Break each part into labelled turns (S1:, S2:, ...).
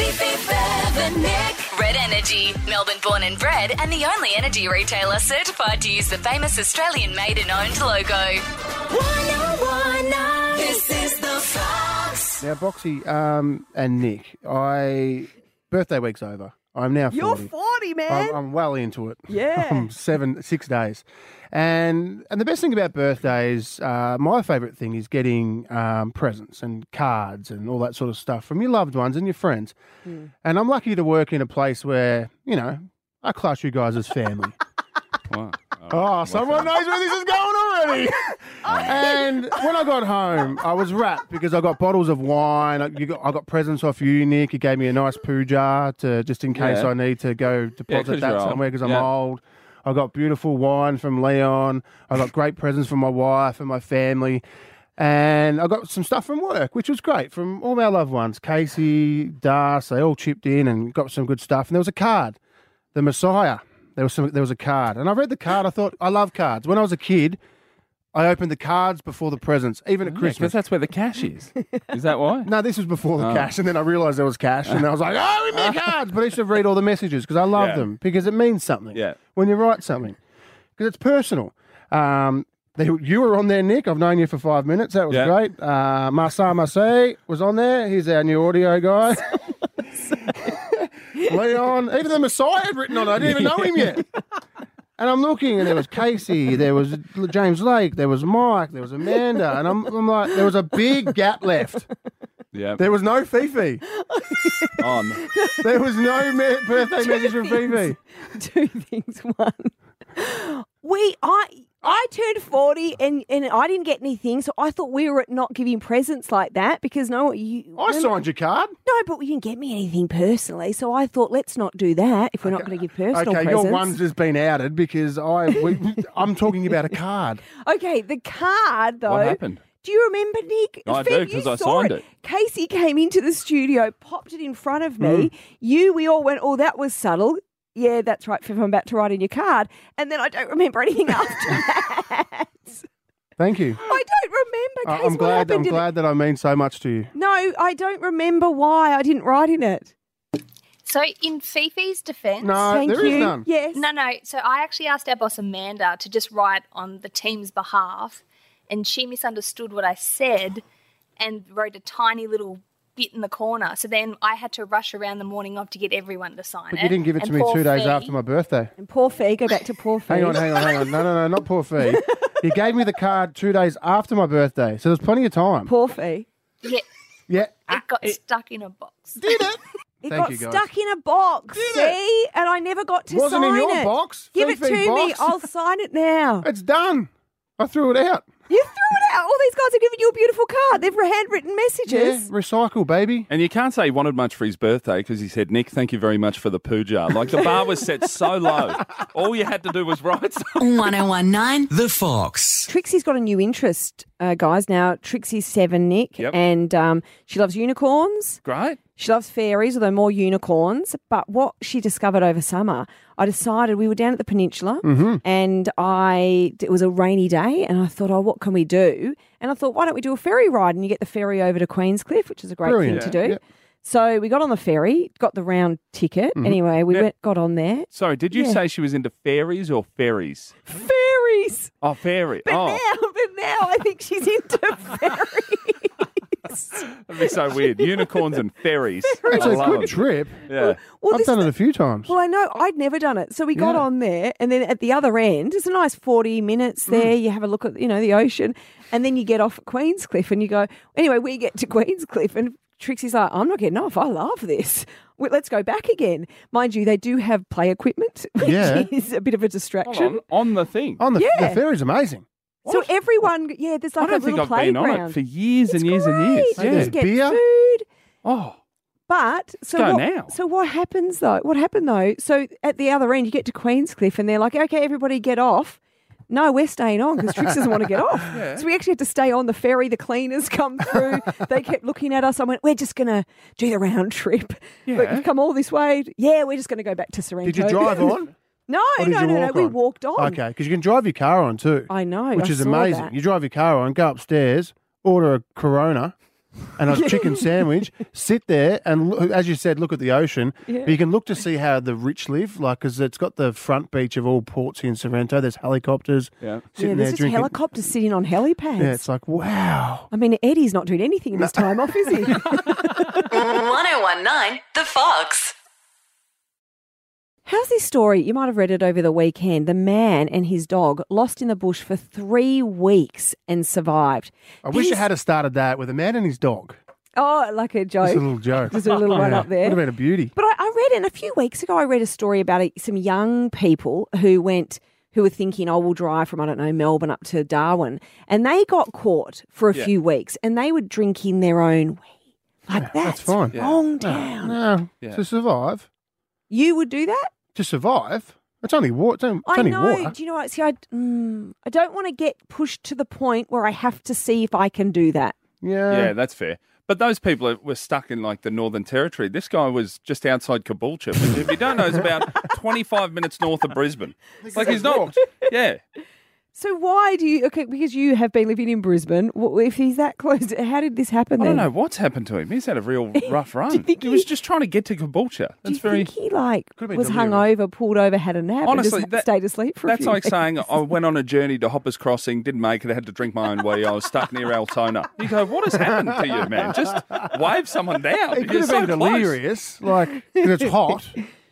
S1: Fifi, Bev and Nick. Red Energy, Melbourne born and bred, and the only energy retailer certified to use the famous Australian-made and owned logo. 1019, this is the Fox.
S2: Now, Boxy and Nick, birthday week's over. I'm now 40.
S3: You're 40, man.
S2: I'm well into it.
S3: Yeah.
S2: I'm 6 days. And the best thing about birthdays, my favourite thing is getting presents and cards and all that sort of stuff from your loved ones and your friends. And I'm lucky to work in a place where, I class you guys as family.
S4: Wow.
S2: Oh, someone knows where this is going already. And when I got home, I was wrapped because I got bottles of wine. I got presents off you, Nick. You gave me a nice poo jar just in case I need to go deposit
S4: 'cause
S2: that
S4: you're old.
S2: somewhere because I'm
S4: Yeah.
S2: old. I got beautiful wine from Leon. I got great presents from my wife and my family. And I got some stuff from work, which was great, from all our loved ones. Casey, Das, they all chipped in and got some good stuff. And there was a card, the Messiah. There was a card. And I read the card. I thought, I love cards. When I was a kid, I opened the cards before the presents, even at Christmas.
S4: Because that's where the cash is. Is that why?
S2: No, this was before the cash, and then I realised there was cash, and I was like, oh, we need cards. But I used to read all the messages because I love them, because it means something when you write something, because it's personal. You were on there, Nick. I've known you for 5 minutes. That was great. Marsa Marseille was on there. He's our new audio guy. Leon, even the Messiah had written on it. I didn't even know him yet. And I'm looking, and there was Casey, there was James Lake, there was Mike, there was Amanda, and I'm like, there was a big gap left.
S4: Yeah.
S2: There was no Fifi. There was no birthday message from Fifi.
S3: Two things. One, I turned 40 and I didn't get anything, so I thought we were not giving presents like that because
S2: I signed your card.
S3: No, but you didn't get me anything personally, so I thought let's not do that if we're not going to give personal presents.
S2: Your one's just been outed because I'm talking about a card.
S3: Okay, the card though.
S4: What happened?
S3: Do you remember, Nick?
S4: I do, because I signed it.
S3: Casey came into the studio, popped it in front of me. We all went, oh, that was subtle. Yeah, that's right, Fiv, I'm about to write in your card. And then I don't remember anything after that.
S2: Thank you.
S3: I don't remember, Casey.
S2: I'm glad that I mean so much to you.
S3: No, I don't remember why I didn't write in it.
S5: So in Fifi's defence...
S2: No,
S3: Thank
S2: there
S3: you.
S2: is none.
S3: Yes.
S5: No. So I actually asked our boss Amanda to just write on the team's behalf, and she misunderstood what I said and wrote a tiny little bit in the corner. So then I had to rush around the morning of to get everyone to sign
S2: But
S5: it.
S2: you didn't give it to me 2 days after my birthday.
S3: And poor Fee, go back to poor Fee.
S2: Hang on. No, not poor Fee. You gave me the card 2 days after my birthday, so there's plenty of time.
S3: Poor Fee.
S5: Yeah,
S2: Yeah.
S5: it got stuck in a box.
S2: Did it?
S3: It
S2: Thank
S3: got
S2: you, guys.
S3: stuck in a box, see? And I never got to sign it.
S2: Wasn't in your box?
S3: Give it to
S2: Fifi
S3: me.
S2: box?
S3: I'll sign it now.
S2: It's done. I threw it out.
S3: You threw it out. All these guys have given you a beautiful card. They've handwritten
S2: Yeah,
S3: messages.
S2: recycle, baby.
S4: And you can't say he wanted much for his birthday because he said, Nick, thank you very much for the poo jar. Like, the bar was set so low. All you had to do was write something.
S1: 1019,
S6: The Fox.
S3: Trixie's got a new interest, guys. Now, Trixie's 7, Nick,
S4: Yep.
S3: and she loves unicorns.
S4: Great.
S3: She loves fairies, although more unicorns. But what she discovered over summer, I decided we were down at the peninsula and it was a rainy day and I thought, oh, what can we do? And I thought, why don't we do a ferry ride? And you get the ferry over to Queenscliff, which is a great
S2: Brilliant.
S3: thing to do.
S2: Yep.
S3: So we got on the ferry, got the round ticket. Anyway, we got on there.
S4: Sorry, did you say she was into fairies or fairies?
S3: Ferries!
S4: Oh, fairy.
S3: But now I think she's into ferries.
S4: That'd be so weird. Unicorns and fairies.
S2: It's
S4: I
S2: a
S4: love
S2: good
S4: it.
S2: trip.
S4: Yeah.
S2: I've done it a few times.
S3: Well, I know. I'd never done it. So we got on there and then at the other end, it's a nice 40 minutes there. You have a look at, the ocean and then you get off at Queenscliff and you go, anyway, we get to Queenscliff and Trixie's like, I'm not getting off. I love this. Let's go back again. Mind you, they do have play equipment, which is a bit of a distraction.
S4: On the thing.
S2: The ferry's amazing.
S3: So everyone, there's like
S4: I don't
S3: a little
S4: think I've been
S3: playground.
S4: on it for years and years and years.
S3: You just get
S2: Beer?
S3: food.
S4: Oh,
S3: But so
S4: go
S3: what,
S4: now.
S3: So what happens though? What happened though? So at the other end, you get to Queenscliff, and they're like, "Okay, everybody, get off." No, we're staying on because Trix doesn't want to get off. So we actually had to stay on the ferry. The cleaners come through. They kept looking at us. I went, "We're just going to do the round trip. But we've come all this way. Yeah, we're just going to go back to Sorrento."
S2: Did you drive on?
S3: No.
S2: Or did you walk
S3: We
S2: on?
S3: walked on.
S2: Okay, because you can drive your car on too.
S3: I know.
S2: Which
S3: I
S2: is
S3: saw
S2: amazing.
S3: that.
S2: You drive your car on, go upstairs, order a Corona, and a chicken sandwich, sit there and, as you said, look at the ocean.
S3: Yeah.
S2: But you can look to see how the rich live, like, because it's got the front beach of all ports here in Sorrento. There's helicopters sitting there
S3: there's just
S2: drinking.
S3: helicopters sitting on helipads.
S2: Yeah, it's like, wow.
S3: I mean, Eddie's not doing anything in his time off, is he?
S1: 1019 The Fox.
S3: How's this story? You might have read it over the weekend. The man and his dog lost in the bush for 3 weeks and survived.
S2: I wish you had started that with a man and his dog.
S3: Oh, like a joke.
S2: Just a little joke.
S3: Just a little one up there.
S2: Would have been a beauty.
S3: But I read it, and a few weeks ago, I read a story about some young people who were thinking, oh, we'll drive from, I don't know, Melbourne up to Darwin. And they got caught for a few weeks, and they were drinking their own wee. Like, that's
S2: fine.
S3: wrong down.
S2: No, to survive.
S3: You would do that?
S2: To survive? It's only water. It's
S3: I
S2: only
S3: know.
S2: water.
S3: Do you know what? See, I don't want to get pushed to the point where I have to see if I can do that.
S4: Yeah, that's fair. But those people were stuck in like the Northern Territory. This guy was just outside Caboolture. If you don't know, it's about 25 minutes north of Brisbane. Like he's not. Yeah.
S3: So why do you? Okay, because you have been living in Brisbane. If he's that close, how did this happen?
S4: I
S3: then?
S4: don't know what's happened to him. He's had a real rough run.
S3: Do you think
S4: he was just trying to get to Caboolture.
S3: Do you think he was hungover, pulled over, had a nap,
S4: honestly,
S3: and just stayed asleep for a
S4: that's
S3: few
S4: like
S3: days?
S4: saying I went on a journey to Hoppers Crossing, didn't make it, had to drink my own wee. I was stuck near Altona. You go, what has happened to you, man? Just wave someone down.
S2: It could have been delirious, like, 'cause it's hot.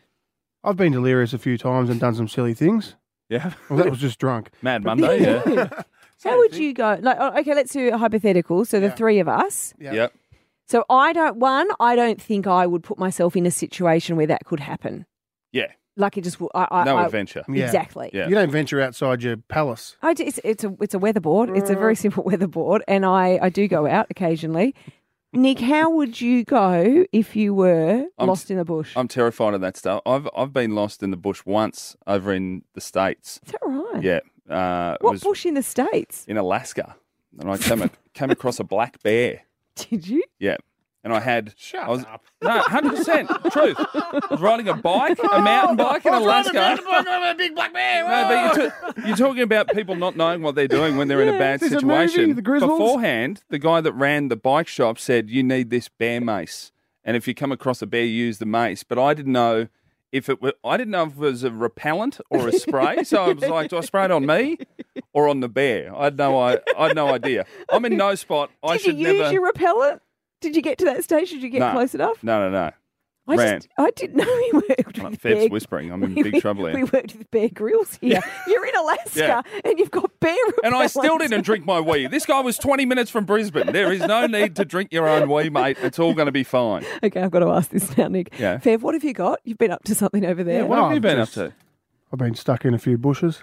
S2: I've been delirious a few times and done some silly things.
S4: Yeah.
S2: Well, that was just drunk.
S4: Mad Monday, yeah.
S3: How would you go? Like, okay, let's do a hypothetical. So the three of us.
S4: Yep.
S3: So I don't think I would put myself in a situation where that could happen.
S4: Yeah.
S3: Like it just no
S4: adventure.
S2: Yeah.
S3: Exactly.
S4: Yeah.
S2: You don't venture outside your palace.
S3: It's a weatherboard. It's a very simple weatherboard, and I do go out occasionally. Nick, how would you go if you were lost in the bush?
S4: I'm terrified of that stuff. I've been lost in the bush once over in the States.
S3: Is that right?
S4: Yeah.
S3: What bush in the States?
S4: In Alaska. And I came across a black bear.
S3: Did you?
S4: Yeah. And I had...
S2: Shut up.
S4: No, 100%. Truth. I was riding a mountain bike in Alaska.
S2: A big black bear.
S4: No, but you're talking about people not knowing what they're doing when they're in a bad
S2: Is this a movie,
S4: situation.
S2: The Griswolds?
S4: Beforehand, the guy that ran the bike shop said, you need this bear mace. And if you come across a bear, use the mace. But I didn't know if it was a repellent or a spray. So I was like, do I spray it on me or on the bear? I had no idea. I'm in no spot.
S3: Did you use your repellent? Did you get to that stage? Did you get close enough?
S4: No.
S3: I didn't know we worked with
S4: Feb's
S3: Bear.
S4: whispering. I'm in big trouble here.
S3: We worked with Bear Grylls here. You're in Alaska and you've got bear repellent.
S4: And I still didn't drink my wee. This guy was 20 minutes from Brisbane. There is no need to drink your own wee, mate. It's all going to be fine.
S3: Okay, I've got to ask this now, Nick.
S4: Yeah.
S3: Fev, what have you got? You've been up to something over there.
S4: What have you been up to?
S2: I've been stuck in a few bushes.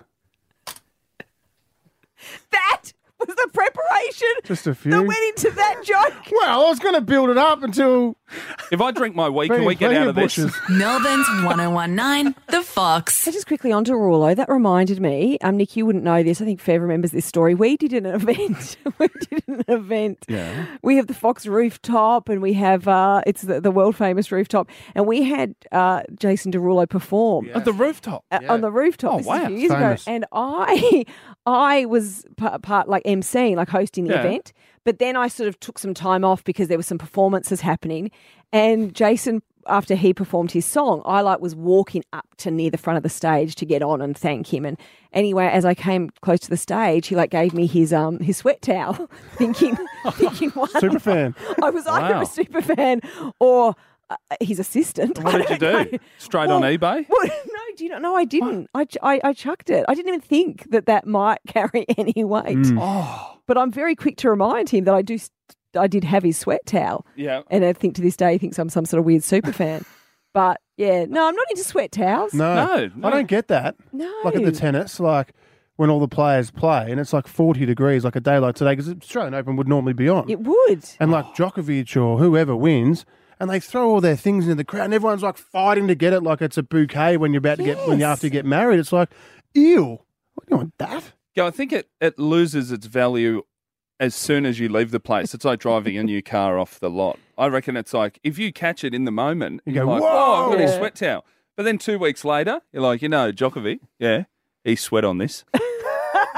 S3: That was the preparation
S2: Just a few.
S3: that went into that joke.
S2: Well, I was going to build it up until...
S4: If I drink my wee, can we get out of this?
S2: bushes.
S1: Melbourne's 1019 The Fox.
S3: So just quickly on to Rawlo, that reminded me, Nick, you wouldn't know this. I think Fev remembers this story. We did an event.
S4: Yeah.
S3: We have the Fox rooftop and we have, it's the world famous rooftop. And we had Jason Derulo perform
S4: At the rooftop.
S3: on the rooftop.
S4: Oh,
S3: This is a
S4: wow.
S3: few years
S2: Famous.
S3: ago. And I was part like emceeing, like hosting the
S4: Yeah.
S3: event. But then I sort of took some time off because there were some performances happening. And Jason, after he performed his song, I was walking up to near the front of the stage to get on and thank him. And anyway, as I came close to the stage, he gave me his sweat towel, thinking one,
S2: Super fan.
S3: I was either
S4: Wow.
S3: a super fan or his assistant.
S4: What did you do? Straight on eBay?
S3: Well, no, do you not? No, I didn't. I chucked it. I didn't even think that might carry any weight.
S4: Oh.
S3: But I'm very quick to remind him that I did have his sweat towel.
S4: Yeah.
S3: And I think to this day he thinks I'm some sort of weird super fan. But yeah, no, I'm not into sweat towels.
S2: No,
S4: No.
S2: I don't get that.
S3: No.
S2: Like at the tennis, when all the players play and it's 40 degrees, like a day like today, because Australian Open would normally be on.
S3: It would.
S2: And Djokovic or whoever wins, and they throw all their things into the crowd, and everyone's fighting to get it like it's a bouquet when you're about to when you have to get married. It's like, ew, what do you want that?
S4: Yeah, I think it loses its value as soon as you leave the place. It's like driving a new car off the lot. I reckon it's like, if you catch it in the moment,
S2: You
S4: you're
S2: go,
S4: like,
S2: "Whoa!"
S4: oh, I've got his
S3: Yeah.
S4: sweat towel. But then 2 weeks later, you're like, Djokovic, he sweat on this.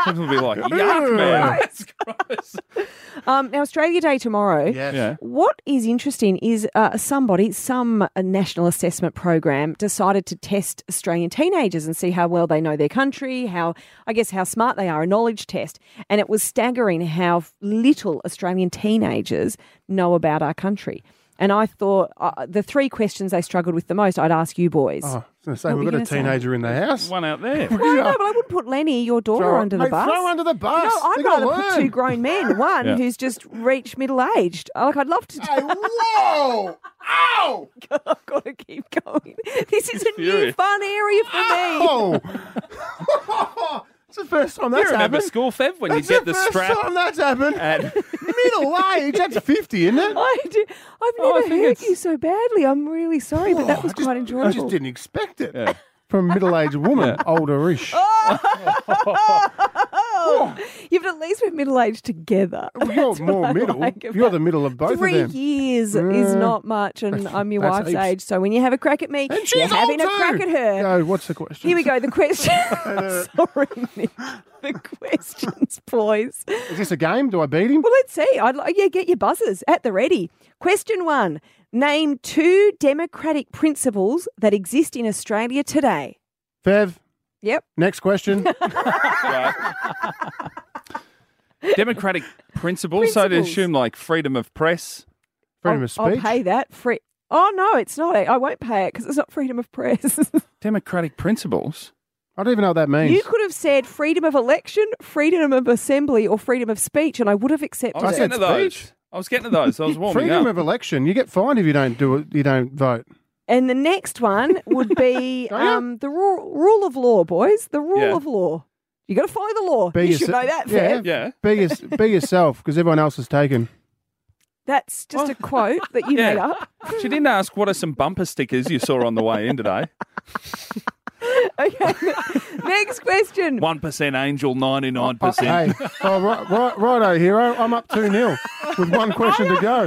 S4: People will be like, yuck, man. That's gross.
S3: Now, Australia Day tomorrow.
S2: Yes.
S4: Yeah.
S3: What is interesting is some national assessment program decided to test Australian teenagers and see how well they know their country, how smart they are, a knowledge test. And it was staggering how little Australian teenagers know about our country. And I thought the three questions they struggled with the most, I'd ask you boys.
S2: Oh, I was going to say,
S3: What
S2: we've
S3: were
S2: got
S3: you
S2: a
S3: gonna say?
S2: teenager in the house.
S4: One out there.
S3: Well, no, but I wouldn't put Lenny, your daughter, under the bus.
S2: Throw under the bus.
S3: No, I'd
S2: They gotta
S3: rather put
S2: learn.
S3: two grown men. One
S4: Yeah.
S3: who's just reached middle-aged. I'd love to.
S2: Hey, whoa! Ow!
S3: I've got to keep going. This is a new
S4: furious.
S3: fun area for me.
S2: Oh! It's the first time
S4: You
S2: that's
S4: remember
S2: happened.
S4: school, Fev, when
S2: That's
S4: you get
S2: the
S4: the
S2: first
S4: strap
S2: time that's happened.
S4: at...
S2: Middle age, that's 50, isn't it?
S3: I've
S4: Oh, I
S3: never
S4: think
S3: hurt
S4: it's-
S3: you so badly. I'm really sorry, but that
S2: Oh,
S3: was
S2: I just-
S3: quite
S2: I
S3: enjoyable.
S2: just didn't expect it.
S4: Yeah.
S2: From a middle-aged woman,
S4: Yeah.
S2: older-ish.
S3: Oh, you've at least been middle-aged together.
S2: Well, you're
S3: That's
S2: more
S3: what I
S2: middle.
S3: like
S2: You're
S3: about-
S2: the middle of both
S3: 3
S2: of them.
S3: years is not much, and I'm your
S2: that's
S3: wife's
S2: heaps.
S3: age. So when you have a crack at me,
S2: And
S3: you're
S2: she's
S3: having a
S2: old
S3: crack
S2: too.
S3: at her.
S2: Go, what's the question?
S3: Here we go. The question. Sorry, Nick. The questions, boys.
S2: Is this a game? Do I beat him?
S3: Well, let's see. Get your buzzers at the ready. Question 1. Name 2 democratic principles that exist in Australia today.
S2: Fev,
S3: Yep.
S2: next question.
S4: Right. Democratic principles, so to
S3: Principles.
S4: assume like freedom of press.
S2: Freedom of
S3: I'll
S2: speech.
S3: pay that. Oh, no, it's not. I won't pay it because it's not freedom of press.
S4: Democratic principles?
S2: I don't even know what that means.
S3: You could have said freedom of election, freedom of assembly, or freedom of speech, and I would have
S4: I
S3: accepted
S4: was
S2: I
S3: it.
S2: said
S4: getting to those.
S2: speech.
S4: I was getting to those. I was warming
S2: Freedom
S4: up.
S2: of election. You get fined if you don't do it. You don't vote.
S3: And the next one would be
S2: Don't you?
S3: the rule of law, boys. The rule
S4: Yeah.
S3: of law. You got to follow the law.
S2: Be
S3: You should
S2: yourse-
S3: know that,
S2: Yeah.
S3: Fev.
S4: Yeah.
S2: Be yourself because everyone else is taken.
S3: That's just a quote that you made
S4: Yeah.
S3: up.
S4: She didn't ask what are some bumper stickers you saw on the way in today.
S3: Okay. Next question.
S4: 1% angel, 99%.
S2: Hey, righto, hero. I'm up 2-0 with one question to go.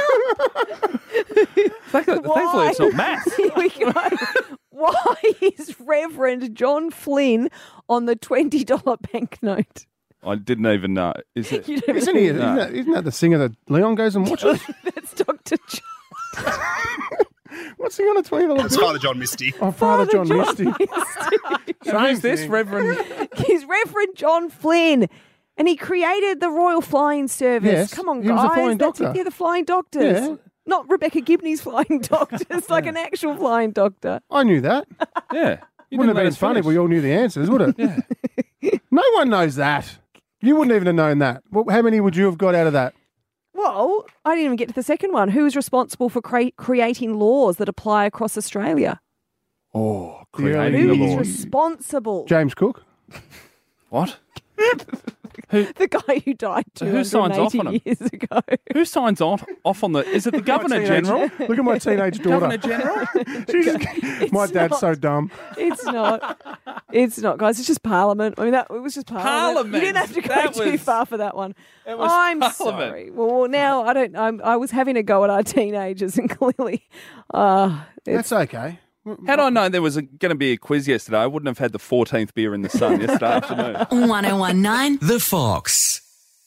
S4: Thankfully, it's not maths.
S3: Here we go. Why is Reverend John Flynn on the $20 banknote?
S4: I didn't even know. Is it?
S3: You don't
S2: Isn't he?
S4: No.
S2: Isn't that the singer that Leon goes and watches?
S3: That's Dr. John.
S2: What's he on a $20
S6: It's
S2: bill?
S6: Father John Misty.
S2: Oh, Father John Misty.
S4: Who's this,
S2: thing.
S4: Reverend?
S3: He's Reverend John Flynn. And he created the Royal Flying Service.
S2: Yes,
S3: Come on,
S2: he
S3: guys.
S2: was a flying
S3: That's
S2: doctor.
S3: it. Yeah, the flying doctors.
S2: Yeah.
S3: Not Rebecca Gibney's flying doctors, like an actual flying doctor.
S2: I knew that.
S4: Yeah. You
S2: Wouldn't have
S4: let
S2: been
S4: us
S2: funny if
S4: finish.
S2: we all knew the answers, would it? No one knows that. You wouldn't even have known that. Well, how many would you have got out of that?
S3: Well, I didn't even get to the second one. Who is responsible for creating laws that apply across Australia?
S4: Oh,
S2: The
S4: creating
S3: Who
S4: the
S3: is
S4: laws.
S3: responsible?
S2: James Cook.
S4: What?
S3: The guy who died
S4: Who signs off
S3: 280
S4: on him?
S3: years ago.
S4: Who signs off on the... Is it the Governor General?
S2: Look at my teenage daughter.
S4: Governor General?
S2: My dad's
S3: not.
S2: so dumb.
S3: It's not. It's not, guys. It's just Parliament. I mean, it was just Parliament.
S4: Parliament.
S3: You didn't have to go
S4: That
S3: too
S4: was-
S3: far for that one.
S4: was
S3: I'm
S4: Parliament.
S3: sorry. Well, now I don't. I was having a go at our teenagers, and clearly,
S2: That's okay.
S4: Had I known there was going to be a quiz yesterday, I wouldn't have had the 14th beer in the sun yesterday afternoon.
S1: 1019
S7: The Fox.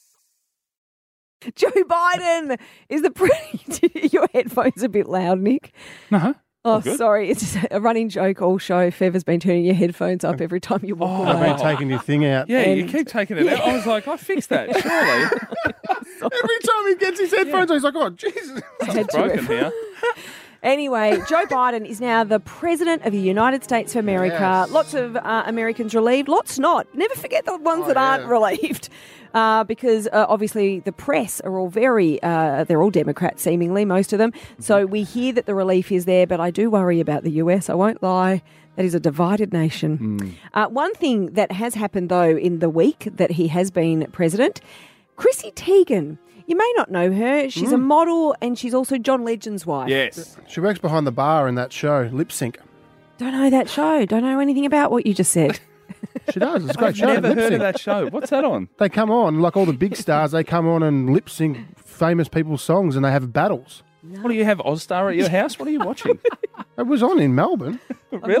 S3: Joe Biden is the Your headphones a bit loud, Nick.
S4: No.
S3: Oh,
S4: good.
S3: sorry. It's a running joke all show. Fev has been turning your headphones up every time you walk
S2: I've
S3: away.
S2: been taking your thing out.
S4: Yeah, you
S3: And-
S4: keep taking it out. I was like, I fixed that, surely.
S2: Every time he gets his headphones on, he's like, oh, Jesus.
S3: I had to
S4: Broken here.
S3: Anyway, Joe Biden is now the President of the United States of America.
S2: Yes.
S3: Lots of Americans relieved, lots not. Never forget the ones that aren't
S2: yeah.
S3: relieved. Because obviously the press are all they're all Democrats seemingly, most of them. So we hear that the relief is there, but I do worry about the US. I won't lie. That is a divided nation. One thing that has happened, though, in the week that he has been president, Chrissy Teigen. You may not know her. She's a model and she's also John Legend's wife.
S4: Yes.
S2: She works behind the bar in that show, Lip Sync.
S3: Don't know that show. Don't know anything about what you just said.
S2: She does. It's a great
S4: I've
S2: show.
S4: never
S2: Lip
S4: heard
S2: Sync.
S4: of that show. What's that on?
S2: They come on, like all the big stars, they come on and lip sync famous people's songs and they have battles.
S4: What do you have, Ozstar at your house? What are you watching?
S2: It was on in Melbourne.
S4: Really?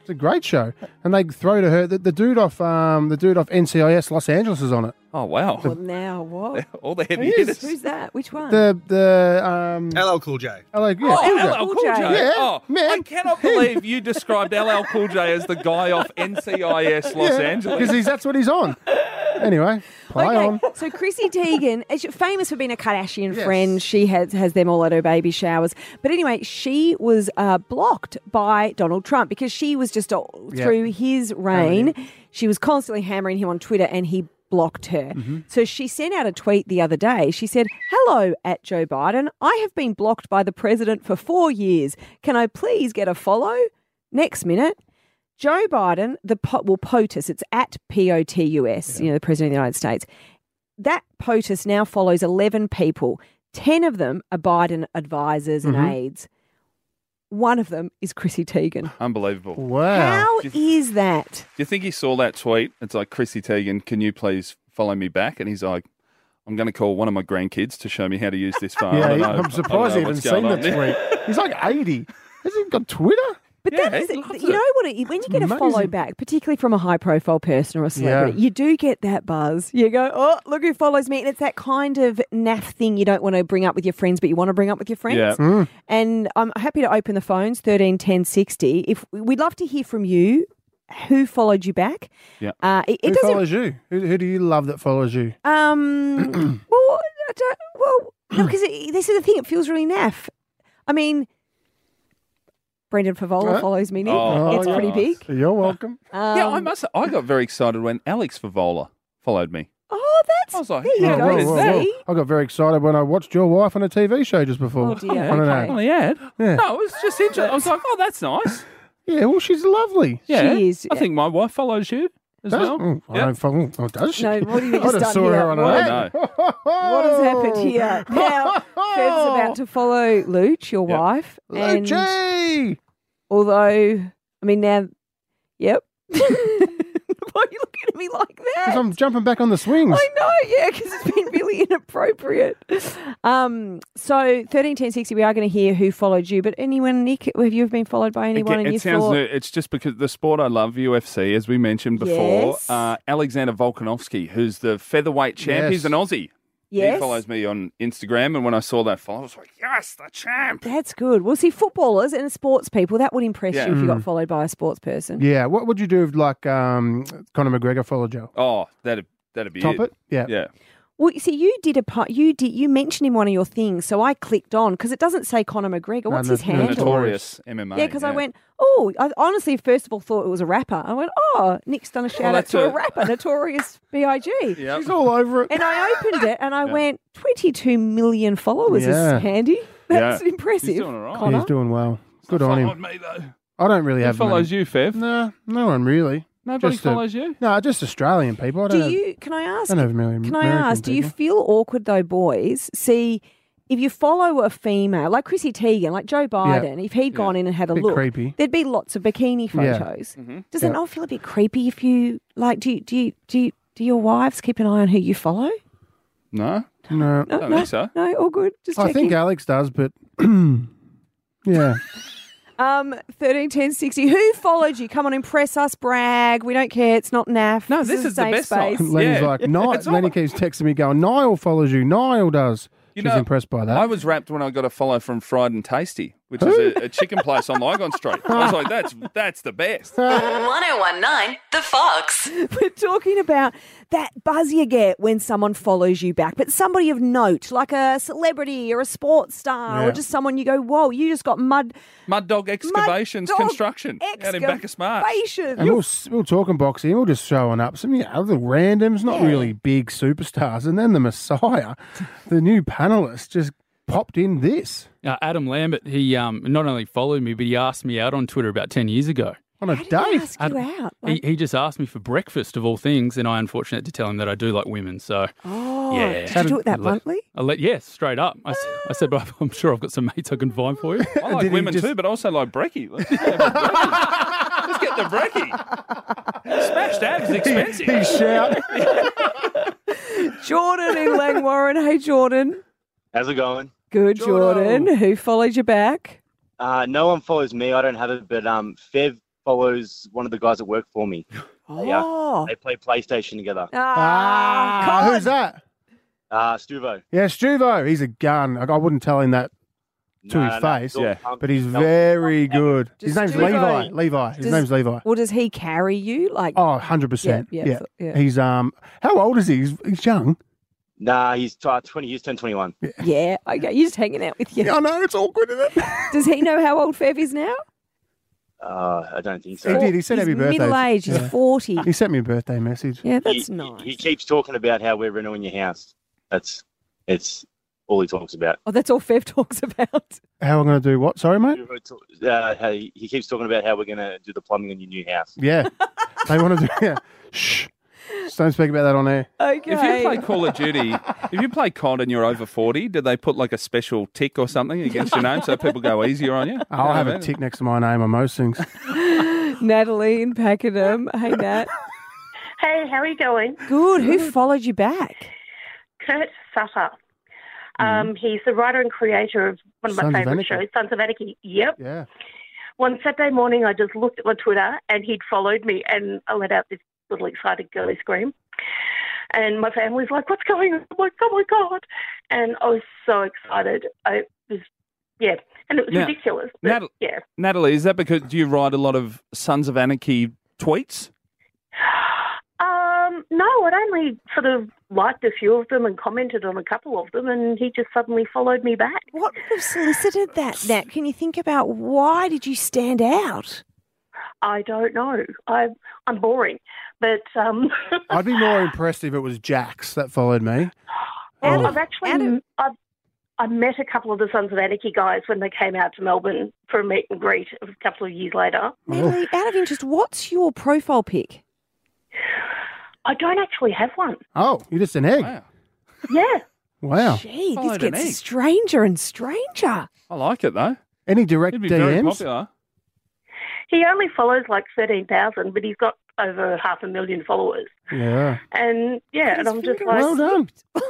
S2: It's a great show, and they throw to her. The dude off NCIS Los Angeles is on it.
S4: Oh, wow.
S3: Well, now what?
S4: All the heavy
S2: He is.
S4: hitters.
S3: Who's that? Which one?
S2: The
S6: LL Cool J.
S2: LL, yeah,
S3: Oh,
S2: Cool J.
S4: LL Cool J.
S2: Yeah,
S4: Oh,
S2: man.
S4: I cannot believe you described LL Cool J as the guy off NCIS Los Angeles.
S2: because that's what he's on. Anyway, play on.
S3: So Chrissy Teigen, is famous for being a Kardashian
S2: Yes.
S3: friend. She has them all at her baby showers. But anyway, she was blocked by Donald Trump because she was just through his reign. She was constantly hammering him on Twitter, and he blocked her. So she sent out a tweet the other day. She said, "Hello, at Joe Biden. I have been blocked by the president for 4 years. Can I please get a follow?" Next minute, Joe Biden, POTUS, it's at POTUS, the President of the United States. That POTUS now follows 11 people. 10 of them are Biden advisors and aides. One of them is Chrissy Teigen.
S4: Unbelievable.
S2: Wow.
S3: How is that?
S4: Do you think he saw that tweet? It's like, Chrissy Teigen, can you please follow me back? And he's like, I'm going to call one of my grandkids to show me how to use this phone. I don't know.
S2: I'm surprised he
S4: I don't know
S2: hasn't
S4: what's
S2: seen
S4: going
S2: the
S4: on.
S2: tweet. He's like 80. Has he got Twitter?
S3: But
S4: Yeah,
S3: that is,
S4: he loves
S3: you know
S4: it.
S3: what? When you get a follow
S2: amazing.
S3: back, particularly from a high-profile person or a celebrity,
S2: Yeah.
S3: you do get that buzz. You go, "Oh, look who follows me!" And it's that kind of naff thing you don't want to bring up with your friends, but you want to bring up with your friends.
S4: Yeah.
S3: And I'm happy to open the phones 13 10 60. If we'd love to hear from you, who followed you back?
S4: Yeah.
S3: It
S2: Who
S3: doesn't.
S2: follows you? Who do you love that follows you?
S3: No, because this is the thing. It feels really naff. I mean, Brendan Favola
S2: Huh?
S3: follows me, Nick.
S4: Oh,
S3: It's pretty
S4: nice.
S3: big.
S2: You're welcome.
S4: Yeah, I got very excited when Alex Favola followed me.
S3: Oh, that's.
S4: I was like,
S3: there you
S4: yeah,
S3: go.
S4: what is that?
S3: See?
S2: I got very excited when I watched your wife on a TV show just before.
S3: Oh, dear.
S2: On an
S3: Okay.
S2: ad.
S4: On the ad?
S2: Yeah.
S4: No, it was just interesting. I was like, oh, that's nice.
S2: Yeah, well, she's lovely.
S4: Yeah.
S3: She is.
S4: I think my wife follows you as
S2: Does-
S4: well.
S2: Oh, I
S4: Yeah.
S2: don't follow. Oh, does she?
S3: No, what have you
S2: I
S3: just
S2: just
S3: done
S2: saw
S3: here?
S2: her on an
S3: What-
S2: ad.
S4: No.
S3: What has happened here? Now, Fev's about to follow Luch, your
S4: Yep.
S3: wife. And
S2: Lucci!
S3: although, I mean, now, yep. Why are you looking at me like that?
S2: Because I'm jumping back on the swings.
S3: I know, yeah, because it's been really inappropriate. So 13 10 60, we are going to hear who followed you. But anyone, Nick, have you ever been followed by anyone?
S4: Again,
S3: and you
S4: it sounds
S3: thought,
S4: new. It's just because the sport I love, UFC, as we mentioned before.
S3: Yes.
S4: Alexander Volkanovski, who's the featherweight champ.
S2: Yes.
S4: He's an Aussie.
S3: yes,
S4: He follows me on Instagram, and when I saw that follow, I was like, yes, the champ.
S3: that's good. Well, see, footballers and sports people, that would impress
S4: Yeah.
S3: you if you got followed by a sports person.
S2: Yeah, what would you do if, like, Conor McGregor followed you?
S4: Oh, that'd be
S2: Top it? Yeah.
S4: Yeah.
S3: Well, you see, you did a part. You mentioned in one of your things, so I clicked on because it doesn't say Conor McGregor. What's his
S2: no,
S3: handle?
S4: Notorious MMA.
S3: Yeah, because I went, oh, I honestly first of all thought it was a rapper. I went, oh, Nick's done a shout out
S4: that's
S3: to a
S4: a-
S3: rapper, Notorious B.I.G.
S4: Yep.
S2: He's all over it.
S3: And I opened it and I went, 22 million followers
S2: Yeah.
S3: is handy. That's
S4: Yeah.
S3: impressive.
S4: He's doing all right.
S3: Connor.
S2: He's doing well. Good on
S4: Followed
S2: him.
S4: me, though.
S2: I don't really
S4: Who
S2: have
S4: follows
S2: money.
S4: you, Fev?
S2: No, no one really.
S4: Nobody
S2: Just
S4: follows you?
S2: No, just Australian people. I don't
S3: Do
S2: have,
S3: you? Can I ask?
S2: I don't have million.
S3: Can I
S2: American
S3: ask? Do you
S2: people.
S3: feel awkward though, boys? See, if you follow a female like Chrissy Teigen, like Joe Biden, if he'd gone in and had a
S2: Bit
S3: look,
S2: creepy.
S3: there'd be lots of bikini
S2: Yeah.
S3: photos.
S4: Mm-hmm.
S3: Does it not feel a bit creepy if you like? Do your wives keep an eye on who you follow?
S4: No,
S2: No,
S4: I don't think so.
S3: No, all good. Just
S2: I
S3: checking.
S2: think Alex does, but yeah.
S3: 13 10 60. Who followed you? Come on, impress us, brag. We don't care. It's not naff.
S4: No, this
S3: a
S4: is the
S3: safe
S4: best
S3: space.
S4: side.
S2: Lenny's
S4: Yeah.
S2: like, Niall.
S4: It's all-
S2: Lenny keeps texting me going, Niall follows you. Niall does.
S4: You
S2: She's
S4: know,
S2: impressed by that.
S4: I was wrapped when I got a follow from Fried and Tasty, which is a chicken place on Lygon Street. I was like, that's the best.
S1: 1019 The Fox.
S3: We're talking about that buzz you get when someone follows you back, but somebody of note, like a celebrity or a sports star or
S2: Yeah.
S3: just someone you go, whoa, you just got mud
S4: Dog Excavations
S3: Dog
S4: Construction out in Bacchus Marsh.
S3: excavation.
S2: And we'll talking boxing. We're just showing up some other randoms, not really big superstars, and then the Messiah, the new panelist, just popped in this
S7: Adam Lambert, he not only followed me, but he asked me out on Twitter about 10 years ago.
S2: on a
S3: How did he
S2: date.
S3: ask you out?
S7: He just asked me for breakfast, of all things, and I unfortunately had to tell him that I do like women. So,
S3: Oh,
S7: yeah.
S3: did you do it that bluntly?
S7: Yes, straight up. I said, but I'm sure I've got some mates I can find for you.
S4: I like
S2: Did he
S4: women
S2: just-
S4: too, but I also like brekkie. Let's get the brekkie. Smashed abs is expensive.
S2: He shout.
S3: Jordan in Langwarren. Hey, Jordan.
S6: How's it going?
S3: Good, Jordan. Who followed you back?
S6: No one follows me. I don't have it, but Fev follows one of the guys that work for me.
S3: Oh.
S6: They play PlayStation together.
S2: Who's that?
S6: Stuvo.
S2: Yeah, Stuvo. He's a gun. I wouldn't tell him that to his face, but he's very good. His name's
S3: Stuvo.
S2: Levi. His name's Levi.
S3: Well, does he carry you? Like,
S2: Oh, 100%.
S3: Yeah.
S2: He's how old is he? He's young.
S6: Nah, he's 20. He's turned 21.
S3: yeah, okay, you're just hanging out with you.
S2: I know, it's awkward, isn't it?
S3: Does he know how old Fev is now?
S6: I don't think so.
S2: He did. He said
S3: He's
S2: happy birthday.
S3: middle aged. He's 40.
S2: He sent me a birthday message.
S3: Yeah, that's nice.
S6: He keeps talking about how we're renewing your house. It's all he talks about.
S3: Oh, that's all Fev talks about.
S2: How am I going to do what? Sorry, mate?
S6: He keeps talking about how we're going to do the plumbing in your new house.
S2: Yeah. They want to do Shh. Just don't speak about that on air.
S3: Okay.
S4: If you play Call of Duty, if you play COD and you're over 40, do they put like a special tick or something against your name so people go easier on you?
S2: I'll have a tick next to my name on most things.
S3: Natalie in Pakenham. Hey, Nat.
S8: Hey, how are you going?
S3: Good. Who followed you back?
S8: Kurt Sutter. He's the writer and creator of one of my
S2: Sons of
S8: favourite
S2: Anarchy.
S8: shows, Sons of Anarchy. Yep.
S2: Yeah.
S8: One Saturday morning, I just looked at my Twitter and he'd followed me, and I let out this little excited girly scream. And my family's like, "What's going on?" I'm like, "Oh my God." And I was so excited. And it was ridiculous. But,
S4: Natalie, is that because do you write a lot of Sons of Anarchy tweets?
S8: No, I'd only sort of liked a few of them and commented on a couple of them, and he just suddenly followed me back.
S3: What would have solicited that, Nat? Can you think about why did you stand out?
S8: I don't know. I'm boring, but
S2: I'd be more impressed if it was Jax that followed me.
S8: I've met a couple of the Sons of Anarchy guys when they came out to Melbourne for a meet and greet a couple of years later.
S3: Natalie, out of interest, what's your profile pic?
S8: I don't actually have one.
S2: Oh, you're just an egg.
S4: Wow.
S8: Yeah.
S2: Wow.
S3: Gee,
S4: Followed
S3: this
S4: an egg.
S3: gets stranger and stranger.
S4: I like it though.
S2: Any direct
S4: It'd be very
S2: DMs?
S4: popular.
S8: He only follows like 13,000, but he's got over 500,000 followers.
S2: Yeah.
S8: And and I'm just like,
S2: Well done.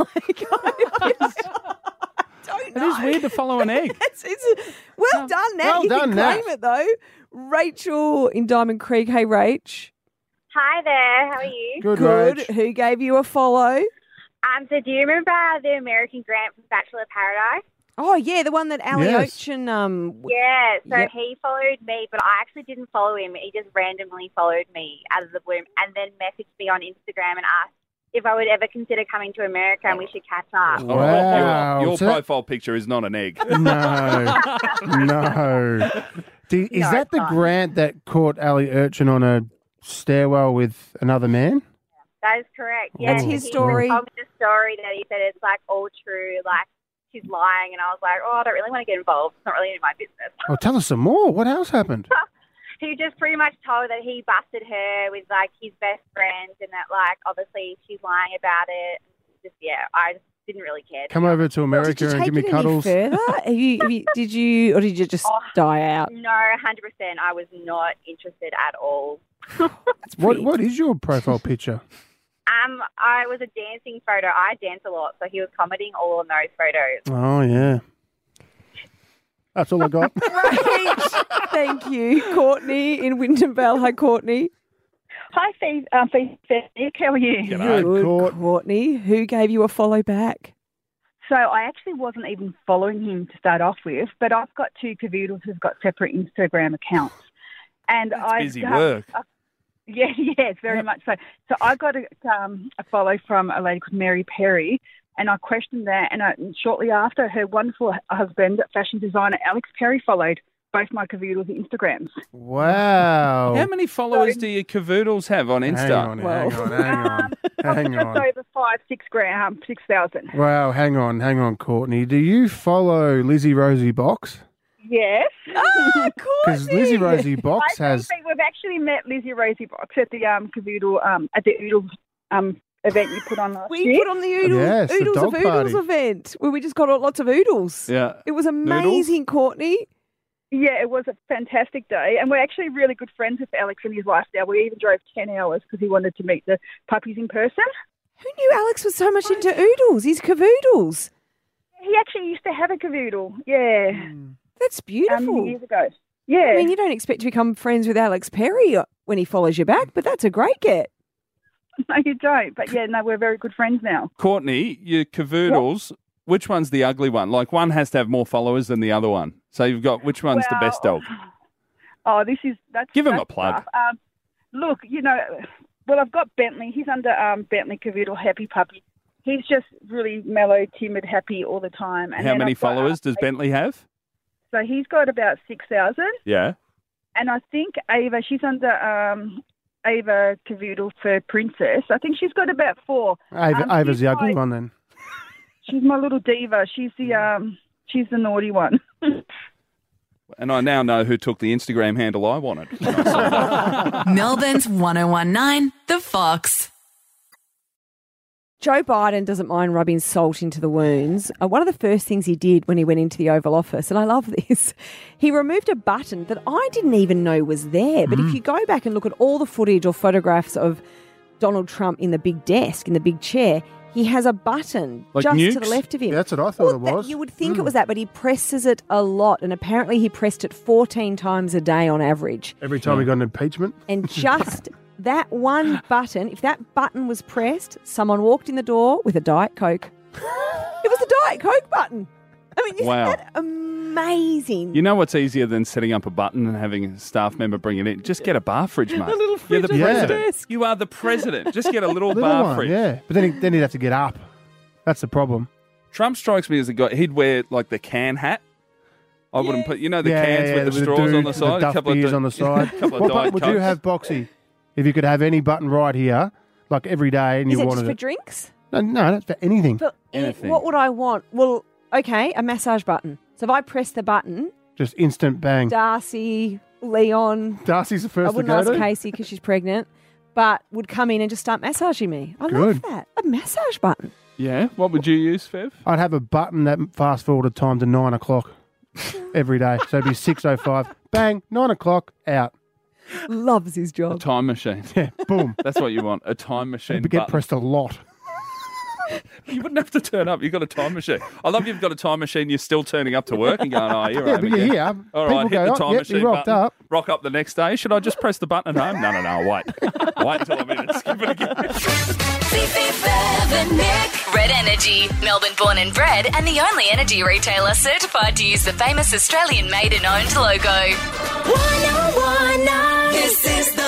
S3: Don't
S4: It is weird to follow an egg.
S3: Well done, Nat.
S2: Well
S3: you
S2: done,
S3: can
S2: Nat.
S3: claim it though. Rachel in Diamond Creek. Hey, Rach.
S9: Hi there, how are you?
S2: Good,
S3: Good.
S2: Rach.
S3: Who gave you a follow?
S9: So do you remember the American Grant from Bachelor of Paradise?
S3: Oh yeah, the one that Ali
S2: Yes.
S3: Ocean.
S9: Yeah, so
S3: Yep.
S9: he followed me, but I actually didn't follow him. He just randomly followed me out of the blue and then messaged me on Instagram and asked if I would ever consider coming to America and we should catch up.
S2: Wow.
S4: Your
S2: So that-
S4: profile picture is not an egg.
S2: No. No. Is
S9: No,
S2: that
S9: it's
S2: the
S9: not.
S2: Grant that caught Ali Urchin on a stairwell with another man?
S9: That is correct.
S3: That's
S9: Yeah,
S3: his
S9: he
S3: story.
S9: told me the story that he said it's like all true, like she's lying, and I was like, oh, I don't really want to get involved. It's not really in my business.
S2: Oh, tell us some more. What else happened?
S9: He just pretty much told that he busted her with like his best friend, and that like obviously she's lying about it. Just I just didn't really care.
S2: Come over to America
S3: Did you
S2: and
S3: take
S2: give me
S3: it
S2: cuddles.
S3: any further? Did you, or did you just die out?
S9: No, 100%. I was not interested at all.
S2: What is your profile picture?
S9: I was a dancing photo. I dance a lot, so he was commenting all on those photos.
S2: Oh, yeah. That's all I got.
S3: Great. Thank you. Courtney in Winton Vale. Hi, Courtney.
S8: "Hi, Nick. How are you?"
S2: Good, Court.
S3: Courtney. Who gave you a follow back?
S10: So I actually wasn't even following him to start off with, but I've got two cavoodles who've got separate Instagram accounts. And
S4: That's busy work.
S10: Yes, very much so. So I got a follow from a lady called Mary Perry, and I questioned that. And shortly after, her wonderful husband, fashion designer Alex Perry, followed both my cavoodles' Instagrams.
S2: Wow.
S4: How many followers do your cavoodles have on Insta?
S2: Hang on.
S10: Just over 6,000.
S2: Wow, hang on, Courtney. Do you follow Lizzie Rosie Box?
S10: Yes.
S3: Ah,
S2: Because Lizzie Rosie Box has...
S10: We've actually met Lizzie Rosie Box at the cavoodle at the Oodles event you put on last year.
S3: We put on the Oodles,
S2: Yes, the
S3: Oodles of
S2: dog
S3: Oodles
S2: party.
S3: event where we just got lots of oodles.
S4: Yeah.
S3: It was amazing, Courtney.
S10: Yeah, it was a fantastic day, and we're actually really good friends with Alex and his wife now. We even drove 10 hours because he wanted to meet the puppies in person.
S3: Who knew Alex was so much into oodles? He's cavoodles.
S10: He actually used to have a cavoodle, yeah.
S3: That's beautiful.
S10: Years ago. Yeah.
S3: I mean, you don't expect to become friends with Alex Perry when he follows you back, but that's a great get.
S10: No, you don't. But yeah, no, we're very good friends now.
S4: Courtney, your cavoodles, which one's the ugly one? Like one has to have more followers than the other one. So you've got, which one's the best dog?
S10: Oh,
S4: Give him a plug.
S10: Look, I've got Bentley. He's under Bentley Cavoodle Happy Puppy. He's just really mellow, timid, happy all the time. And
S4: how many followers does Bentley have?
S10: So he's got about 6,000.
S4: Yeah.
S10: And I think Ava, she's under Ava Cavoodle for Princess. I think she's got about 4.
S2: Ava's the ugly one then.
S10: She's my little diva. She's the naughty one.
S4: And I now know who took the Instagram handle I wanted.
S1: Melbourne's 1019, The Fox.
S3: Joe Biden doesn't mind rubbing salt into the wounds. One of the first things he did when he went into the Oval Office, and I love this, he removed a button that I didn't even know was there. But if you go back and look at all the footage or photographs of Donald Trump in the big desk, in the big chair, he has a button
S4: like
S3: just
S4: nukes?
S3: to the left of him.
S2: Yeah, that's what I thought it was.
S3: You would think it was that, but he presses it a lot. And apparently he pressed it 14 times a day on average.
S2: Every time he got an impeachment.
S3: And just that one button, if that button was pressed, someone walked in the door with a Diet Coke. It was a Diet Coke button. I mean, isn't that amazing?
S4: You know what's easier than setting up a button and having a staff member bring it in? Just get a bar fridge, mate.
S3: A little fridge
S4: You're the
S3: on the
S4: president.
S3: desk.
S4: You are the president. Just get a little
S2: Little
S4: bar
S2: one,
S4: fridge.
S2: yeah. But then he'd have to get up. That's the problem.
S4: Trump strikes me as a guy, he'd wear like the can hat. I wouldn't put, the cans with the straws on the side.
S2: The Duff beers on the side. What button would you have, Boxy? If you could have any button right here, like every day, and
S3: Is
S2: you
S3: it
S2: wanted
S3: just for
S2: it.
S3: drinks?
S2: No, that's for anything.
S3: For
S4: Anything.
S3: What would I want? Well, okay, a massage button. So if I press the button,
S2: Just instant bang.
S3: Darcy, Leon,
S2: Darcy's the
S3: I
S2: first to
S3: wouldn't
S2: go
S3: ask
S2: to.
S3: Casey because she's pregnant, but would come in and just start massaging me. I love
S2: Good.
S3: that. A massage button.
S4: Yeah. What would you use, Fev?
S2: I'd have a button that fast forwarded time to 9 o'clock every day. So it'd be 6:05. Bang, 9 o'clock, out.
S3: Loves his
S4: A
S3: job.
S4: time machine.
S2: Yeah, boom.
S4: That's what you want. A time machine.
S2: It'd get
S4: button.
S2: pressed a lot.
S4: You wouldn't have to turn up. You've got a time machine. I love you've got a time machine. You're still turning up to work and going, oh, you're
S2: Yeah,
S4: home
S2: but you're
S4: again.
S2: here.
S4: All
S2: People
S4: right, hit
S2: go,
S4: the
S2: "Oh,
S4: time
S2: yep,
S4: machine
S2: you rocked
S4: button.
S2: up."
S4: Rock up the next day. Should I just press the button at home? No, wait. Wait until I'm in and skip it again.
S1: Nick. Red Energy. Melbourne born and bred and the only energy retailer certified to use the famous Australian made and owned logo. 1019. This is the